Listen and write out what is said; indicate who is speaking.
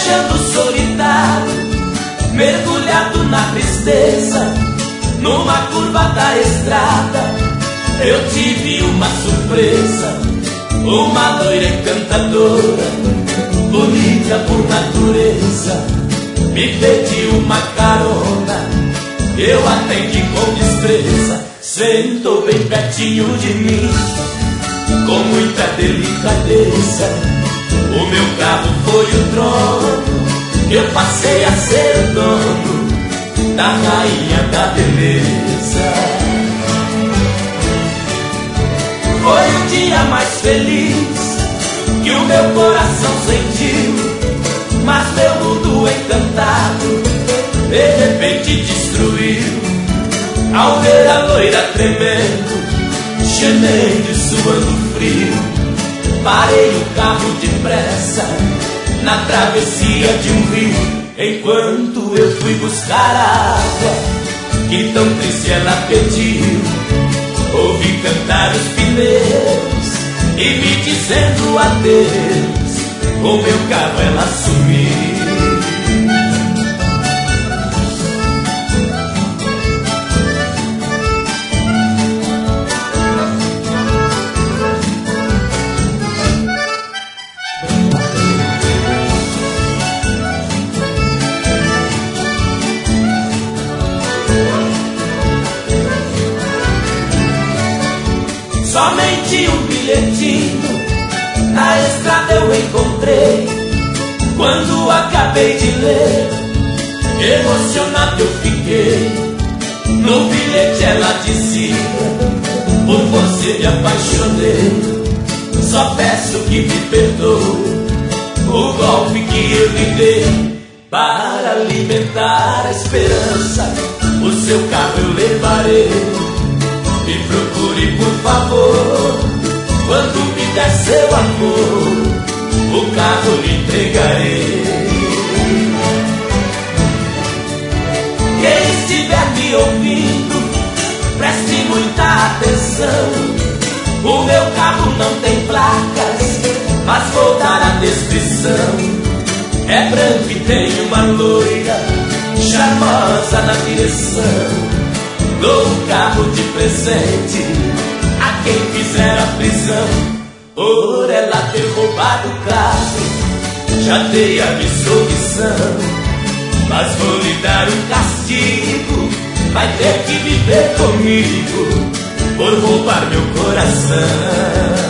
Speaker 1: viajando solitário, mergulhado na tristeza, numa curva da estrada, eu tive uma surpresa. Uma loira encantadora, bonita por natureza, me pediu uma carona. Eu atendi com destreza, sentou bem pertinho de mim, com muita delicadeza. O meu carro foi o trono, eu passei a ser o dono da rainha da beleza. Foi o dia mais feliz que o meu coração sentiu, mas meu mundo encantado de repente destruiu. Ao ver a loira tremendo, gemendo e suando frio, parei o carro depressa na travessia de um rio, enquanto eu fui buscar a água que tão triste ela pediu. Ouvi cantar os pneus e me dizendo adeus, com meu carro ela sumiu. Somente um bilhetinho na estrada eu encontrei. Quando acabei de ler, emocionado eu fiquei. No bilhete ela dizia: por você me apaixonei, só peço que me perdoe o golpe que eu lhe dei. Para alimentar a esperança, o seu carro eu levarei. Me procure por favor, quando me der seu amor, o carro lhe entregarei. Quem estiver me ouvindo, preste muita atenção. O meu carro não tem placas, mas vou dar a descrição. É branco e tem uma loira charmosa na direção. Dou um carro de presente a quem fizer a prisão, por ela ter roubado o carro. Já dei a absolvição, mas vou lhe dar um castigo. Vai ter que viver comigo por roubar meu coração.